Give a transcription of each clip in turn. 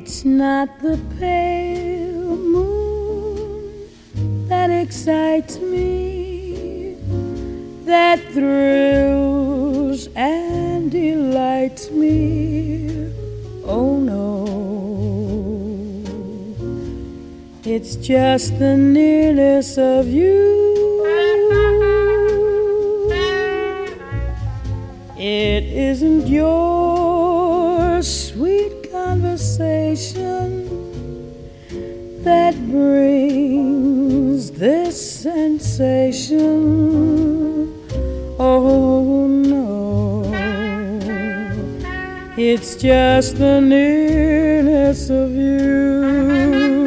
It's not the pale moon that excites me, that thrills and delights me. Oh no, it's just the nearness of you. It isn't your sweet conversation that brings this sensation. Oh no, it's just the nearness of you.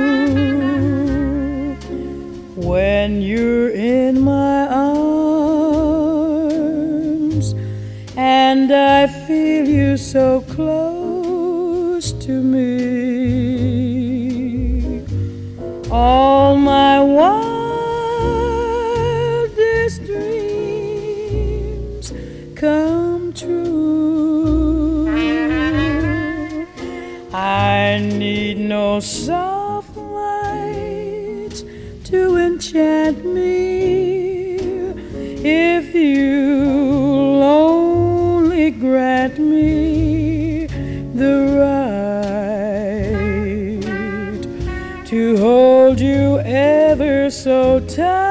When you're in my arms and I feel you so close to me, all my wildest dreams come true. I need no soft light to enchant me if you'll only grant me the right to hold you ever so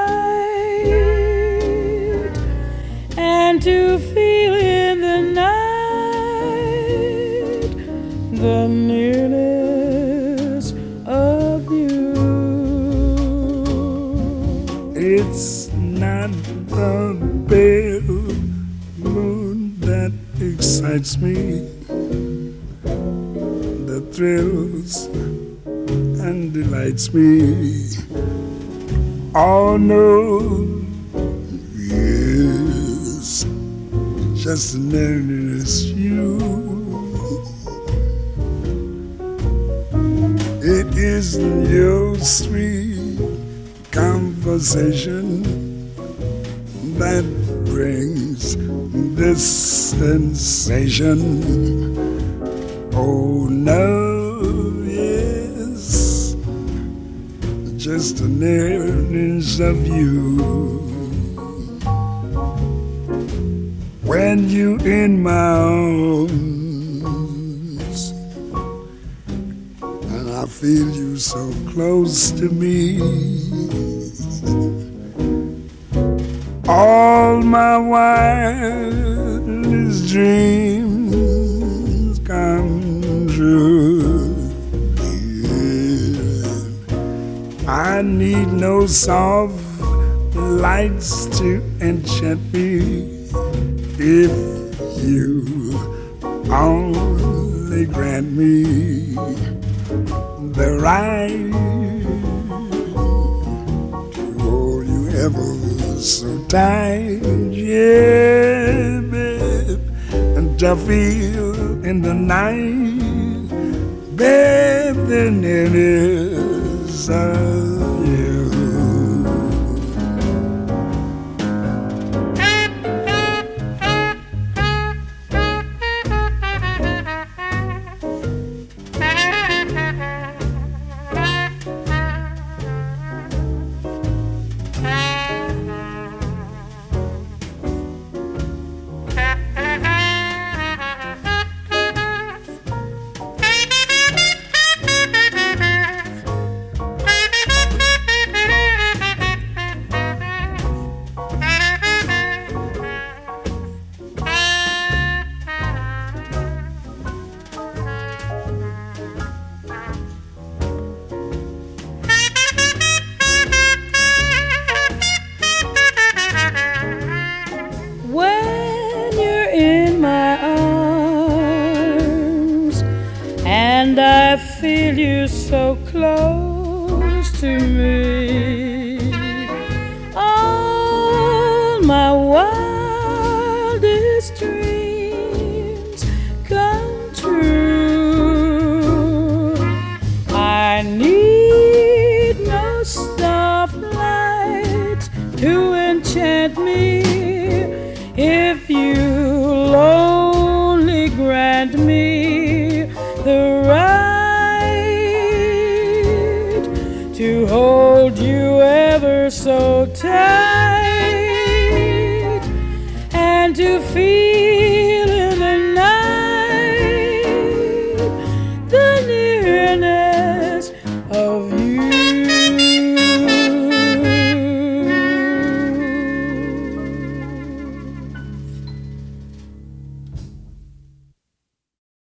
tight and to feel in the night the nearness of you. It's not the pale moon that excites me, that thrills and delights me. Oh no, yes, just the nearness you. It isn't your sweet conversation that brings this sensation. Oh no, yes, just the nearness of you. When you in my arms and I feel you so close to me, all my wildest dreams come true. Yeah. I need no soft lights to enchant me if you only grant me the right to hold you ever so tight, yeah, babe, and to feel in the night, babe, the nearness of you. And I feel you so close to me, all my wildest dreams come true. I need no soft light to enchant me if you